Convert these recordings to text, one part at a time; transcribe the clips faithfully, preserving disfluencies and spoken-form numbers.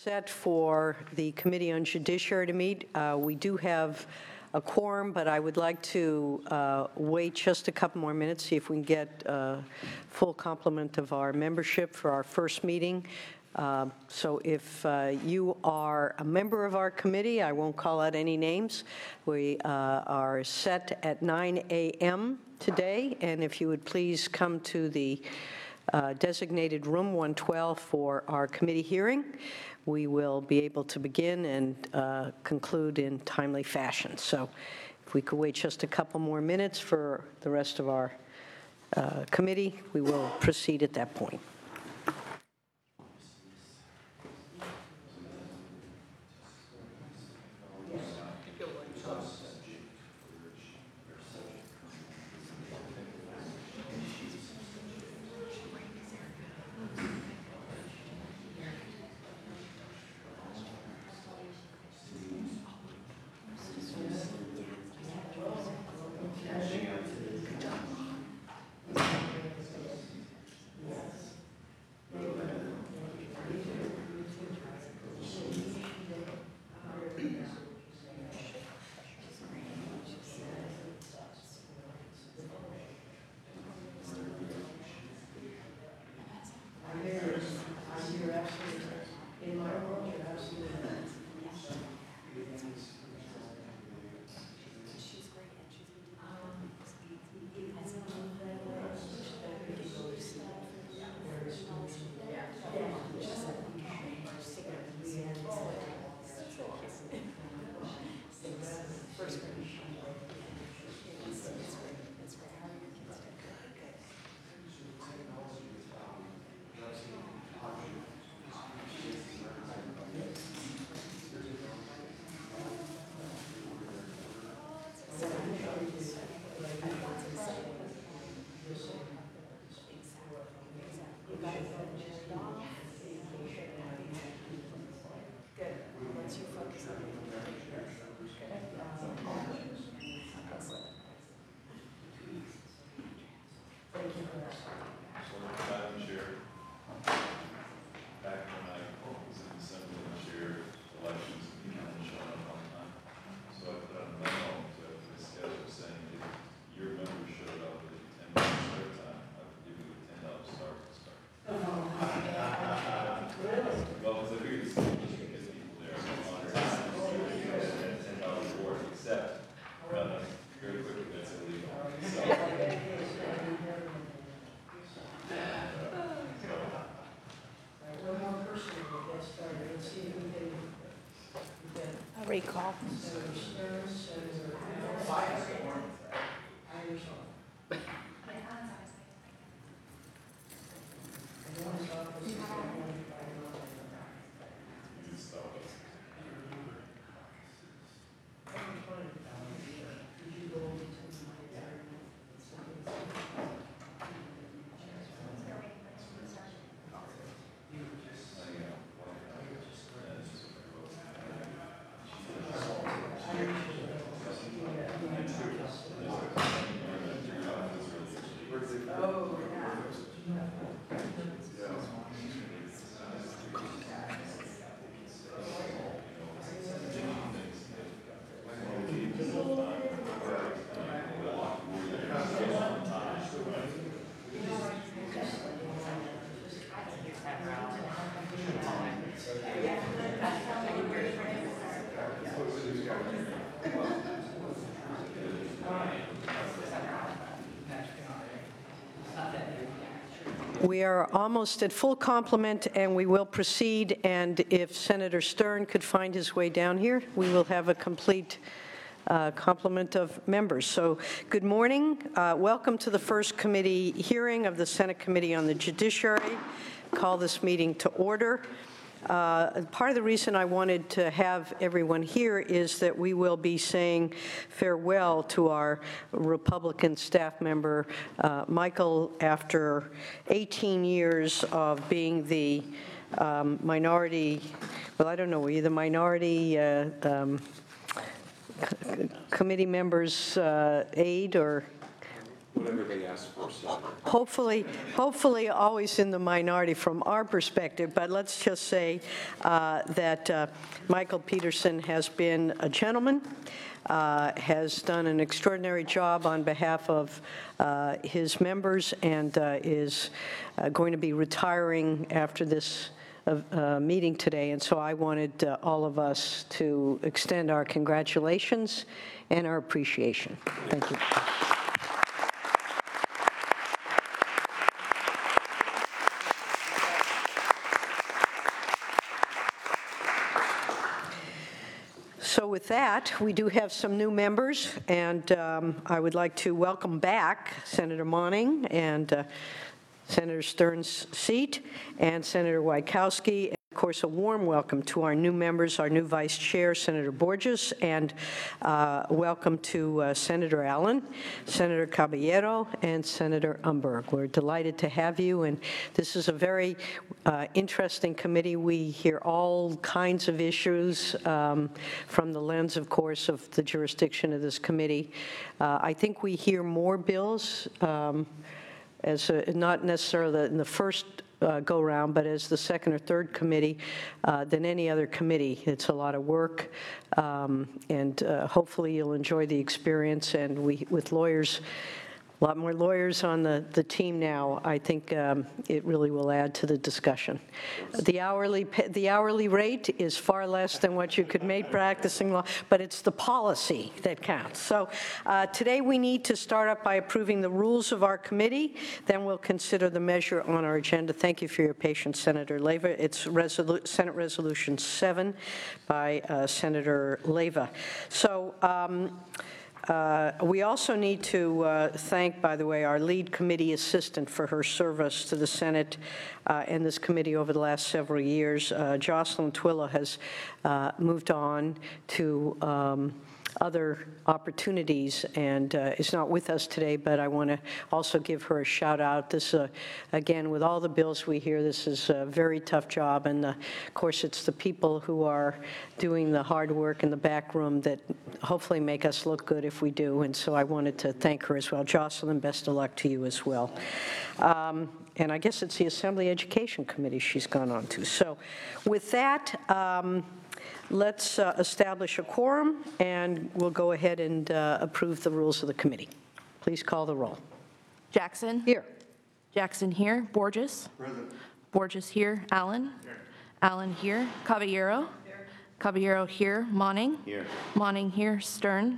Set for the Committee on Judiciary to meet. Uh, we do have a quorum, but I would like to uh, wait just a couple more minutes, see if we can get a full complement of our membership for our first meeting. Uh, so if uh, you are a member of our committee, I won't call out any names. We uh, are set at nine a m today, and if you would please come to the uh, designated room one twelve for our committee hearing, we will be able to begin and uh, conclude in timely fashion. So if we could wait just a couple more minutes for the rest of our uh, committee, we will proceed at that point. Recall. We are almost at full complement, and we will proceed. And if Senator Stern could find his way down here, we will have a complete uh, complement of members. So good morning. Uh, welcome to the first committee hearing of the Senate Committee on the Judiciary. Call this meeting to order. Uh, part of the reason I wanted to have everyone here is that we will be saying farewell to our Republican staff member, uh, Michael, after eighteen years of being the um, minority, well, I don't know, were you the minority uh, um, committee member's uh, aide or Whatever they ask for, Senator. hopefully, hopefully always in the minority from our perspective, but let's just say uh, that uh, Michael Peterson has been a gentleman, uh, has done an extraordinary job on behalf of uh, his members, and uh, is uh, going to be retiring after this uh, meeting today. And so I wanted uh, all of us to extend our congratulations and our appreciation. Thank you. So with that, we do have some new members, and um, I would like to welcome back Senator Monning and uh, Senator Stern's seat, and Senator Wieckowski. And of course, a warm welcome to our new members, our new Vice Chair, Senator Borges, and uh, welcome to uh, Senator Allen, Senator Caballero, and Senator Umberg. We're delighted to have you, and this is a very uh, interesting committee. We hear all kinds of issues um, from the lens, of course, of the jurisdiction of this committee. Uh, I think we hear more bills um, as a, not necessarily in the first uh, go-round, but as the second or third committee uh, than any other committee. It's a lot of work, um, and uh, hopefully you'll enjoy the experience. And we, with lawyers, a lot more lawyers on the, the team now, I think um, it really will add to the discussion. The hourly, the hourly rate is far less than what you could make practicing law, but it's the policy that counts. So uh, today we need to start up by approving the rules of our committee. Then we'll consider the measure on our agenda. Thank you for your patience, Senator Leyva. It's Resolu- Senate Resolution seven by uh, Senator Leyva. So. Um, Uh, we also need to uh, thank, by the way, our lead committee assistant for her service to the Senate uh, and this committee over the last several years. Uh, Jocelyn Twilla has uh, moved on to um, other opportunities and uh, is not with us today, but I want to also give her a shout out. This, uh, again, with all the bills we hear, this is a very tough job, and uh, of course it's the people who are doing the hard work in the back room that hopefully make us look good if we do, and so I wanted to thank her as well. Jocelyn, best of luck to you as well. Um, and I guess it's the Assembly Education Committee she's gone on to. So with that, um, let's uh, establish a quorum, and we'll go ahead and uh, approve the rules of the committee. Please call the roll. Jackson. Here. Jackson here. Borges. Present. Borges here. Allen. Here. Allen here. Caballero. Here. Caballero here. Monning. Here. Monning here. Stern.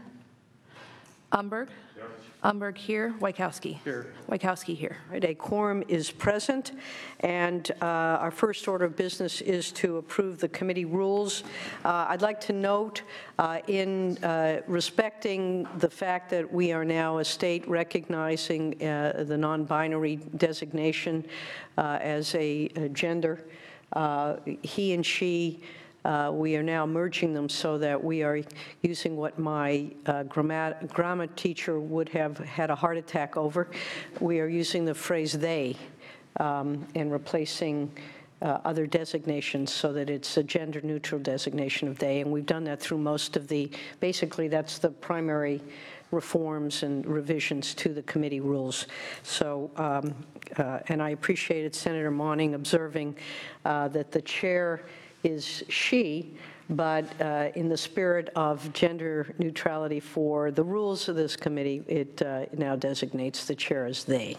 Umberg. Here. Umberg here. Wieckowski. Here. Wieckowski here. All right, a quorum is present, and uh, our first order of business is to approve the committee rules. Uh, I'd like to note, uh, in uh, respecting the fact that we are now a state recognizing uh, the non-binary designation uh, as a, a gender, uh, he and she, Uh, we are now merging them so that we are using what my uh, grammar, grammar teacher would have had a heart attack over. We are using the phrase they um, and replacing uh, other designations so that it's a gender-neutral designation of they, and we've done that through most of the, basically that's the primary reforms and revisions to the committee rules. So, um, uh, and I appreciated Senator Monning observing uh, that the chair is she, but uh, in the spirit of gender neutrality for the rules of this committee, it uh, now designates the chair as they.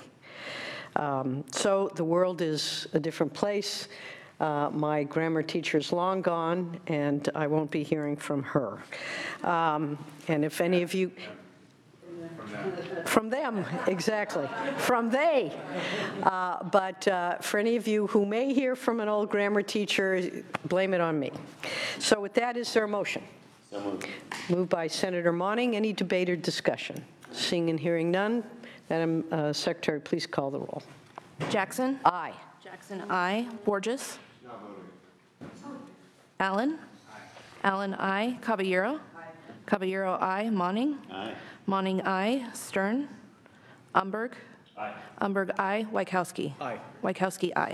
Um, so the world is a different place. Uh, my grammar teacher's long gone, and I won't be hearing from her. Um, and if any of you... From them, exactly. From they. Uh, but uh, for any of you who may hear from an old grammar teacher, blame it on me. So with that, is there a motion? So moved. Moved by Senator Monning. Any debate or discussion? Seeing and hearing none, Madam uh, Secretary, please call the roll. Jackson. Aye. Jackson, aye. Borges. Not voting. Allen. Aye. Allen, aye. Caballero. Aye. Caballero, aye. Monning. Aye. Monning, aye. Stern. Umberg. Aye. Umberg, aye. Wieckowski. Aye. Wieckowski, aye.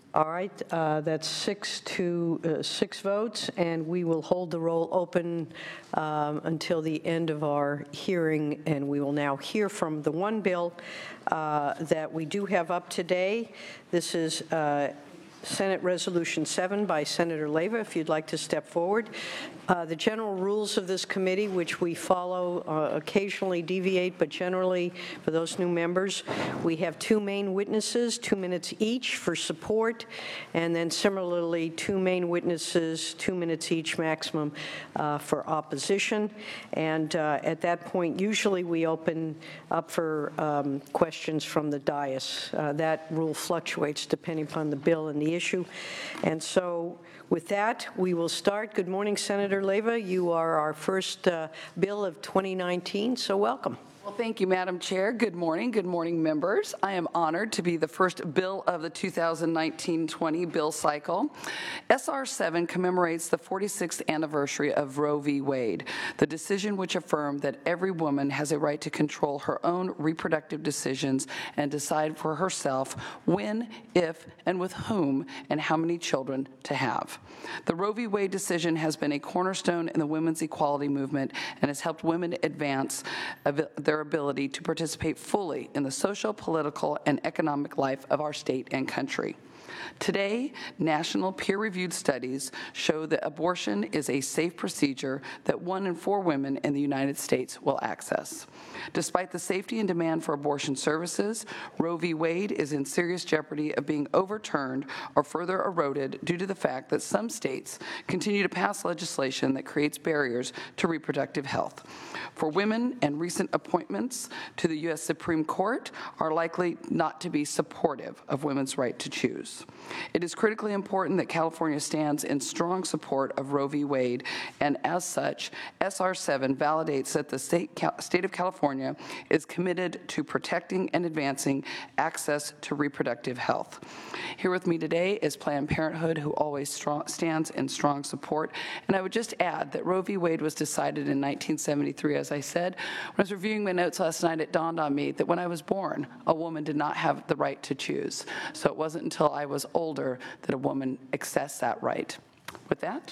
All right, uh, that's six to uh, six votes, and we will hold the roll open um, until the end of our hearing, and we will now hear from the one bill uh, that we do have up today. This is uh, Senate Resolution seven by Senator Leyva, if you'd like to step forward. Uh, The general rules of this committee, which we follow, uh, occasionally deviate, but generally, for those new members, we have two main witnesses, two minutes each for support, and then similarly, two main witnesses, two minutes each maximum uh, for opposition. And uh, at that point, usually we open up for um, questions from the dais. Uh, That rule fluctuates depending upon the bill and the issue. And so with that, we will start. Good morning, Senator Leyva. You are our first uh, bill of twenty nineteen, so welcome. Well, thank you, Madam Chair. Good morning. Good morning, members. I am honored to be the first bill of the two thousand nineteen twenty bill cycle. S R seven commemorates the forty-sixth anniversary of Roe v. Wade, the decision which affirmed that every woman has a right to control her own reproductive decisions and decide for herself when, if, and with whom, and how many children to have. The Roe v. Wade decision has been a cornerstone in the women's equality movement and has helped women advance their ability to participate fully in the social, political, and economic life of our state and country. Today, national peer-reviewed studies show that abortion is a safe procedure that one in four women in the United States will access. Despite the safety and demand for abortion services, Roe v. Wade is in serious jeopardy of being overturned or further eroded due to the fact that some states continue to pass legislation that creates barriers to reproductive health. For women, and recent appointments to the U S Supreme Court are likely not to be supportive of women's right to choose. It is critically important that California stands in strong support of Roe v. Wade, and as such, S R seven validates that the state, state of California is committed to protecting and advancing access to reproductive health. Here with me today is Planned Parenthood, who always strong, stands in strong support. And I would just add that Roe v. Wade was decided in nineteen seventy-three, as I said. When I was reviewing my notes last night, it dawned on me that when I was born, a woman did not have the right to choose. So it wasn't until I was older that a woman accessed that right. With that.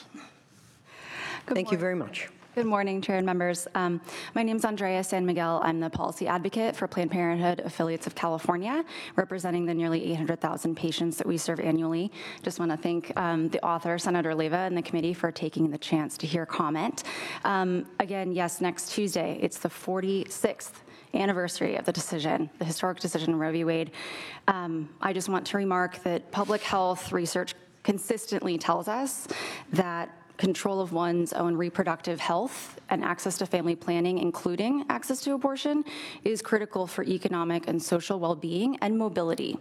Good Thank morning. you very much. Good morning, Chair and members. Um, my name is Andrea San Miguel. I'm the policy advocate for Planned Parenthood Affiliates of California, representing the nearly eight hundred thousand patients that we serve annually. Just want to thank um, the author, Senator Leyva, and the committee for taking the chance to hear comment. Um, again, yes, next Tuesday, it's the forty-sixth anniversary of the decision, the historic decision Roe v. Wade. Um, I just want to remark that public health research consistently tells us that control of one's own reproductive health and access to family planning, including access to abortion, is critical for economic and social well-being and mobility.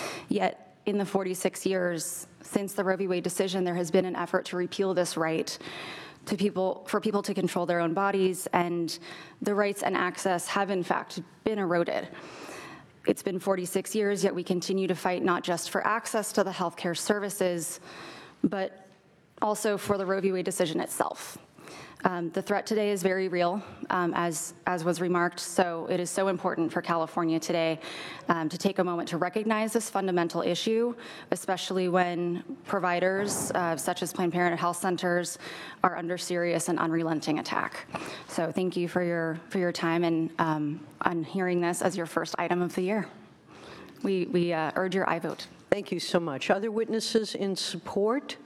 Yet, in the forty-six years since the Roe v. Wade decision, there has been an effort to repeal this right to people, for people to control their own bodies, and the rights and access have, in fact, been eroded. It's been forty-six years, yet we continue to fight not just for access to the healthcare services, but also for the Roe v. Wade decision itself. Um, the threat today is very real, um, as, as was remarked, so it is so important for California today um, to take a moment to recognize this fundamental issue, especially when providers, uh, such as Planned Parenthood health centers, are under serious and unrelenting attack. So thank you for your, for your time and um, on hearing this as your first item of the year. We, we uh, urge your aye vote. Thank you so much. Other witnesses in support?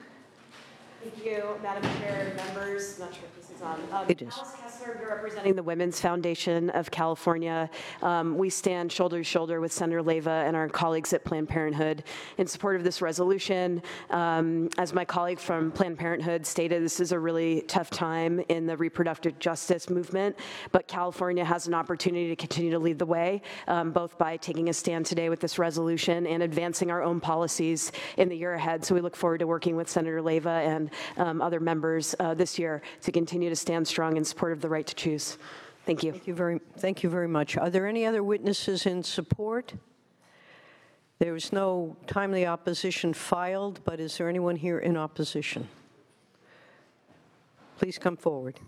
Thank you, Madam Chair, members. I'm not sure if this is on. Um, it is. Alice Kessler, here representing the Women's Foundation of California. Um, we stand shoulder to shoulder with Senator Leyva and our colleagues at Planned Parenthood in support of this resolution. Um, as my colleague from Planned Parenthood stated, this is a really tough time in the reproductive justice movement, but California has an opportunity to continue to lead the way, um, both by taking a stand today with this resolution and advancing our own policies in the year ahead. So we look forward to working with Senator Leyva and um, other members uh, this year to continue to stand strong in support of the right to choose. Thank you. Thank you very, thank you very much. Are there any other witnesses in support? There was no timely opposition filed, but is there anyone here in opposition? Please come forward.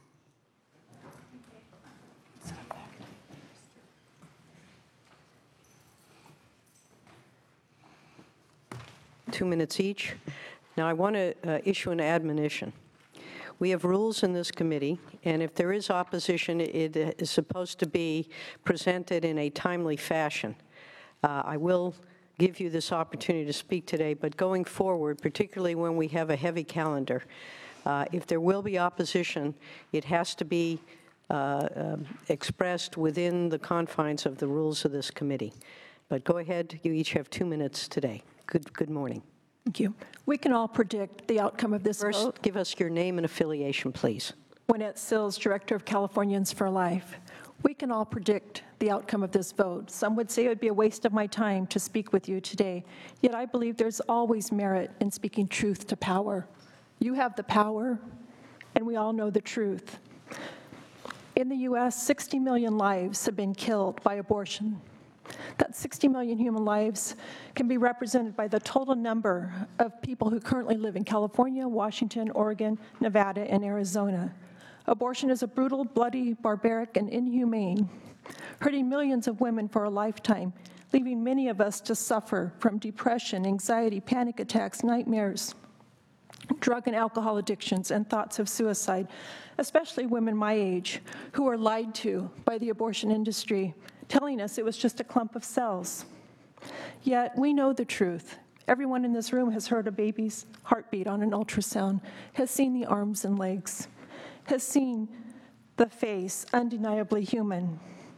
two minutes each. Now, I want to uh, issue an admonition. We have rules in this committee, and if there is opposition, it is supposed to be presented in a timely fashion. Uh, I will give you this opportunity to speak today, but going forward, particularly when we have a heavy calendar, uh, if there will be opposition, it has to be uh, um, expressed within the confines of the rules of this committee. But go ahead, you each have two minutes today. Good, good morning. Thank you. We can all predict the outcome of this First, vote. give us your name and affiliation, please. Winnette Sills, Director of Californians for Life. We can all predict the outcome of this vote. Some would say it would be a waste of my time to speak with you today, yet I believe there's always merit in speaking truth to power. You have the power, and we all know the truth. In the U S, sixty million lives have been killed by abortion. That sixty million human lives can be represented by the total number of people who currently live in California, Washington, Oregon, Nevada, and Arizona. Abortion is a brutal, bloody, barbaric, and inhumane, hurting millions of women for a lifetime, leaving many of us to suffer from depression, anxiety, panic attacks, nightmares, drug and alcohol addictions, and thoughts of suicide, especially women my age who are lied to by the abortion industry, telling us it was just a clump of cells. Yet we know the truth. Everyone in this room has heard a baby's heartbeat on an ultrasound, has seen the arms and legs, has seen the face, undeniably human.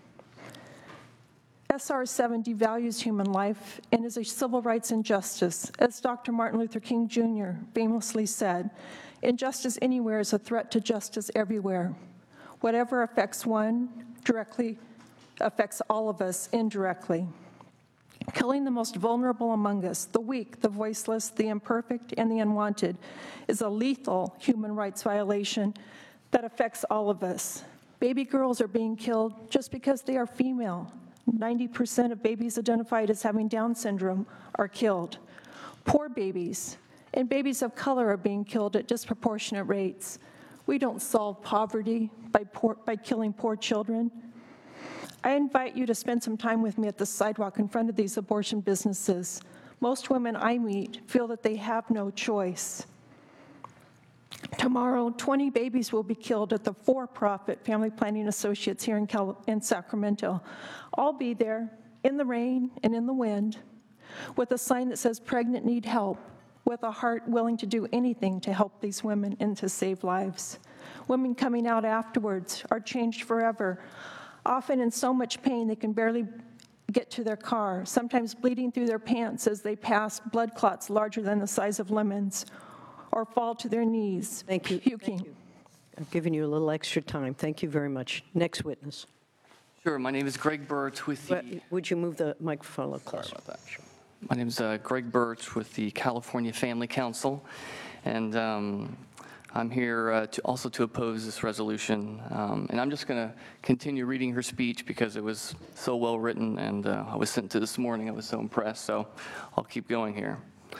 S R seven devalues human life and is a civil rights injustice. As Doctor Martin Luther King Junior famously said, injustice anywhere is a threat to justice everywhere. Whatever affects one directly affects all of us indirectly. Killing the most vulnerable among us, the weak, the voiceless, the imperfect, and the unwanted, is a lethal human rights violation that affects all of us. Baby girls are being killed just because they are female. ninety percent of babies identified as having Down syndrome are killed. Poor babies and babies of color are being killed at disproportionate rates. We don't solve poverty by, poor, by killing poor children. I invite you to spend some time with me at the sidewalk in front of these abortion businesses. Most women I meet feel that they have no choice. Tomorrow, twenty babies will be killed at the for-profit Family Planning Associates here in, Cal- in Sacramento. I'll be there in the rain and in the wind with a sign that says pregnant need help, with a heart willing to do anything to help these women and to save lives. Women coming out afterwards are changed forever, often in so much pain they can barely get to their car, sometimes bleeding through their pants as they pass blood clots larger than the size of lemons, or fall to their knees, Thank you. puking. Thank you. I've given you a little extra time. Thank you very much. Next witness. Sure. My name is Greg Birch with the. But would you move the microphone a little closer? Sorry about that. My name is uh, Greg Birch with the California Family Council, and um, I'm here uh, to also to oppose this resolution. Um, and I'm just going to continue reading her speech because it was so well written, and uh, I was sent to this morning. I was so impressed. So I'll keep going here.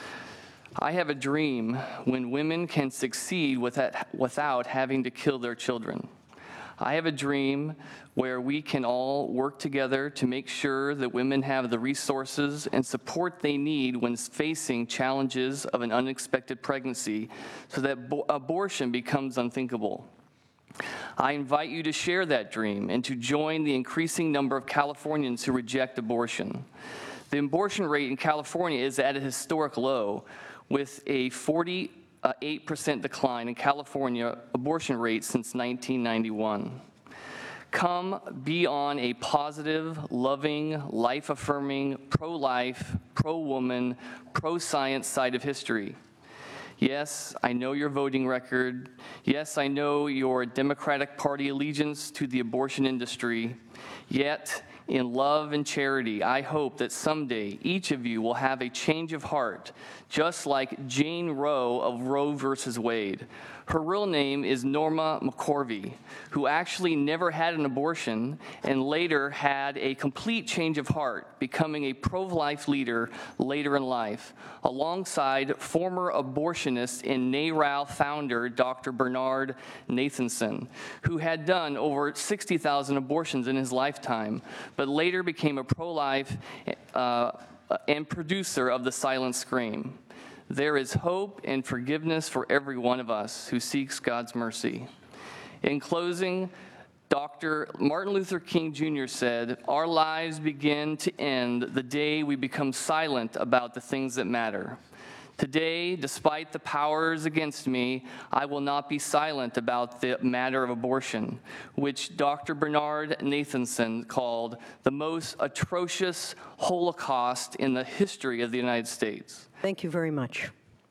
I have a dream when women can succeed without, without having to kill their children. I have a dream where we can all work together to make sure that women have the resources and support they need when facing challenges of an unexpected pregnancy so that bo- abortion becomes unthinkable. I invite you to share that dream and to join the increasing number of Californians who reject abortion. The abortion rate in California is at a historic low, with a forty-eight percent decline in California abortion rate since nineteen ninety-one. Come be on a positive, loving, life-affirming, pro-life, pro-woman, pro-science side of history. Yes, I know your voting record. Yes, I know your Democratic Party allegiance to the abortion industry. Yet, in love and charity, I hope that someday each of you will have a change of heart, just like Jane Roe of Roe versus Wade. Her real name is Norma McCorvey, who actually never had an abortion and later had a complete change of heart, becoming a pro-life leader later in life, alongside former abortionist and NARAL founder Doctor Bernard Nathanson, who had done over sixty thousand abortions in his lifetime, but later became a pro-life uh, and producer of The Silent Scream. There is hope and forgiveness for every one of us who seeks God's mercy. In closing, Doctor Martin Luther King Junior said, "Our lives begin to end the day we become silent about the things that matter." Today, despite the powers against me, I will not be silent about the matter of abortion, which Doctor Bernard Nathanson called the most atrocious Holocaust in the history of the United States. Thank you very much.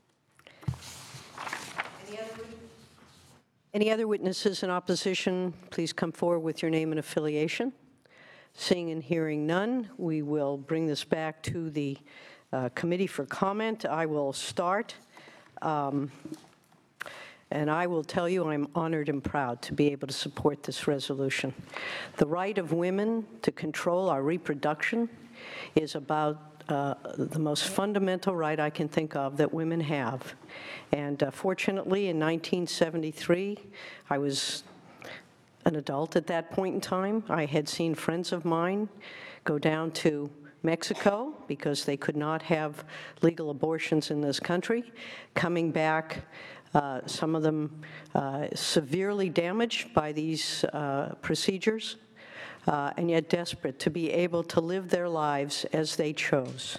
Any other witnesses in opposition, please come forward with your name and affiliation. Seeing and hearing none, we will bring this back to the uh, committee for comment. I will start, um, and I will tell you I'm honored and proud to be able to support this resolution. The right of women to control our reproduction is about Uh, the most fundamental right I can think of that women have. And uh, fortunately, in nineteen seventy-three, I was an adult at that point in time. I had seen friends of mine go down to Mexico because they could not have legal abortions in this country, coming back, uh, some of them uh, severely damaged by these uh, procedures. Uh, and yet desperate to be able to live their lives as they chose.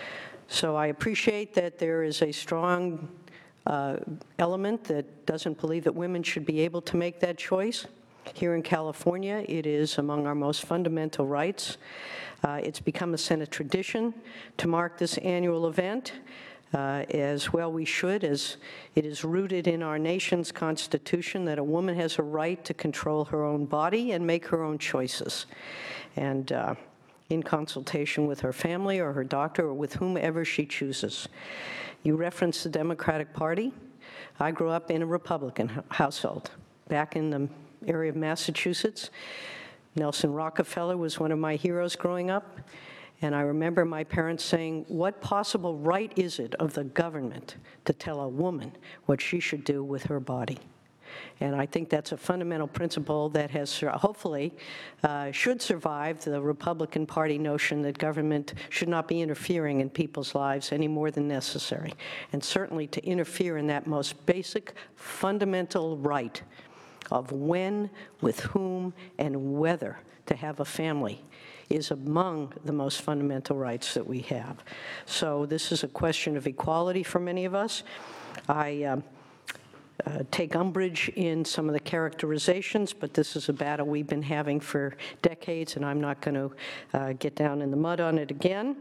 So I appreciate that there is a strong uh, element that doesn't believe that women should be able to make that choice. Here in California, it is among our most fundamental rights. Uh, it's become a Senate tradition to mark this annual event. Uh, as well we should, as it is rooted in our nation's constitution that a woman has a right to control her own body and make her own choices, and uh, in consultation with her family or her doctor or with whomever she chooses. You referenced the Democratic Party. I grew up in a Republican household back in the area of Massachusetts. Nelson Rockefeller was one of my heroes growing up. And I remember my parents saying, what possible right is it of the government to tell a woman what she should do with her body? And I think that's a fundamental principle that has hopefully uh, should survive the Republican Party notion that government should not be interfering in people's lives any more than necessary. And certainly to interfere in that most basic fundamental right of when, with whom, and whether to have a family is among the most fundamental rights that we have. So this is a question of equality for many of us. I um, uh, take umbrage in some of the characterizations, but this is a battle we've been having for decades, and I'm not going to uh, get down in the mud on it again.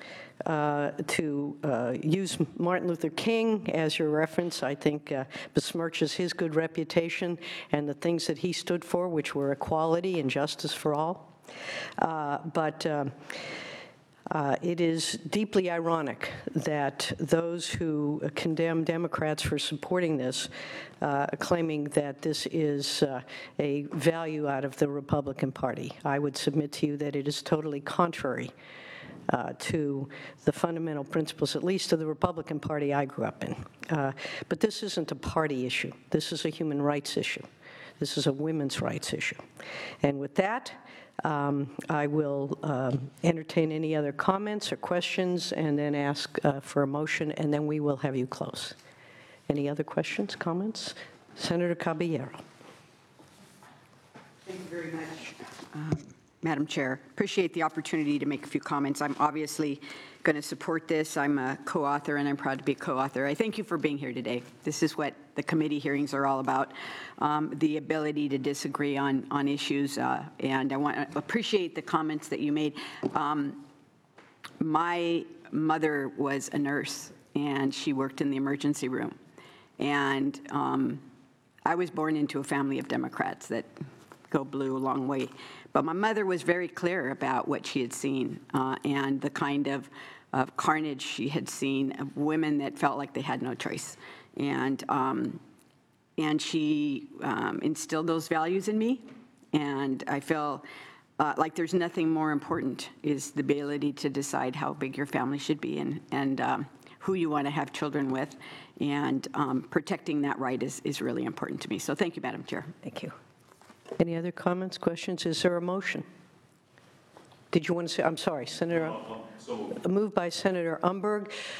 Uh, to uh, use Martin Luther King as your reference, I think uh, besmirches his good reputation and the things that he stood for, which were equality and justice for all. Uh, but um, uh, it is deeply ironic that those who condemn Democrats for supporting this, uh, claiming that this is uh, a value out of the Republican Party. I would submit to you that it is totally contrary Uh, to the fundamental principles, at least of the Republican Party I grew up in. Uh, but this isn't a party issue. This is a human rights issue. This is a women's rights issue. And with that, um, I will um, entertain any other comments or questions and then ask uh, for a motion, and then we will have you close. Any other questions, comments? Senator Caballero. Thank you very much. Um, Madam Chair, appreciate the opportunity to make a few comments. I'm obviously going to support this. I'm a co-author, and I'm proud to be a co-author. I thank you for being here today. This is what the committee hearings are all about, um, the ability to disagree on, on issues, uh, and I want to appreciate the comments that you made. Um, my mother was a nurse, and she worked in the emergency room, and um, I was born into a family of Democrats that go blue a long way. But my mother was very clear about what she had seen uh, and the kind of, of carnage she had seen of women that felt like they had no choice. And, um, and she um, instilled those values in me. And I feel uh, like there's nothing more important is the ability to decide how big your family should be and, and um, who you want to have children with. And um, protecting that right is, is really important to me. So thank you, Madam Chair. Thank you. Any other comments, questions? Is there a motion? Did you want to say, I'm sorry, Senator, Uh, so, moved by Senator Umberg.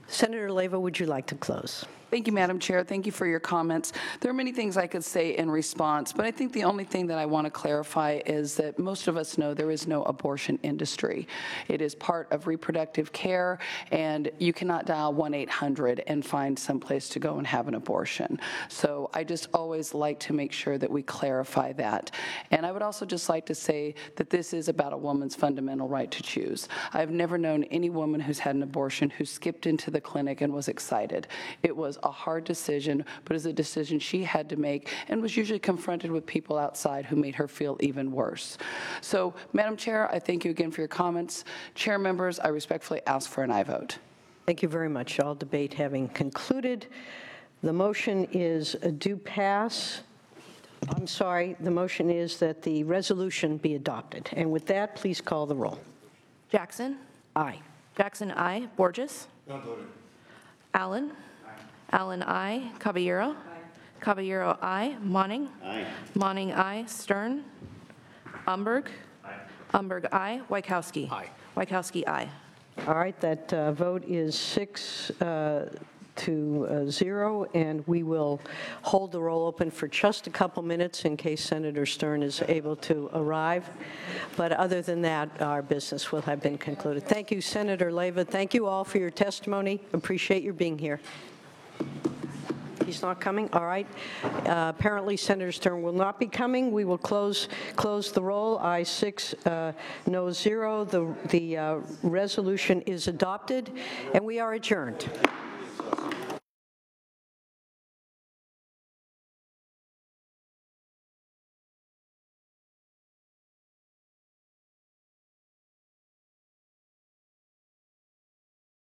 Senator Leyva, would you like to close? Thank you, Madam Chair. Thank you for your comments. There are many things I could say in response, but I think the only thing that I want to clarify is that most of us know there is no abortion industry. It is part of reproductive care, and you cannot dial one eight hundred and find some place to go and have an abortion. So I just always like to make sure that we clarify that. And I would also just like to say that this is about a woman's fundamental right to choose. I've never known any woman who's had an abortion who skipped into the clinic and was excited. It was a hard decision, but it's a decision she had to make and was usually confronted with people outside who made her feel even worse. So, Madam Chair, I thank you again for your comments. Chair members, I respectfully ask for an aye vote. Thank you very much. All debate having concluded, the motion is a do pass. I'm sorry, the motion is that the resolution be adopted. And with that, please call the roll. Jackson? Aye. Jackson, aye. Borges? Allen? Allen, aye. Caballero? Caballero, aye. Monning? Aye. Monning, aye. Stern? Umberg? Umberg, aye. Wykowski? Aye. Wykowski, aye. All right, that uh, vote is six uh, to uh, zero, and we will hold the roll open for just a couple minutes in case Senator Stern is able to arrive. But other than that, our business will have been concluded. Thank you, Senator Leyva. Thank you all for your testimony. Appreciate your being here. He's not coming? All right. Uh, Apparently, Senator Stern will not be coming. We will close close the roll. Aye six, uh, no zero. The, the uh, resolution is adopted, and we are adjourned.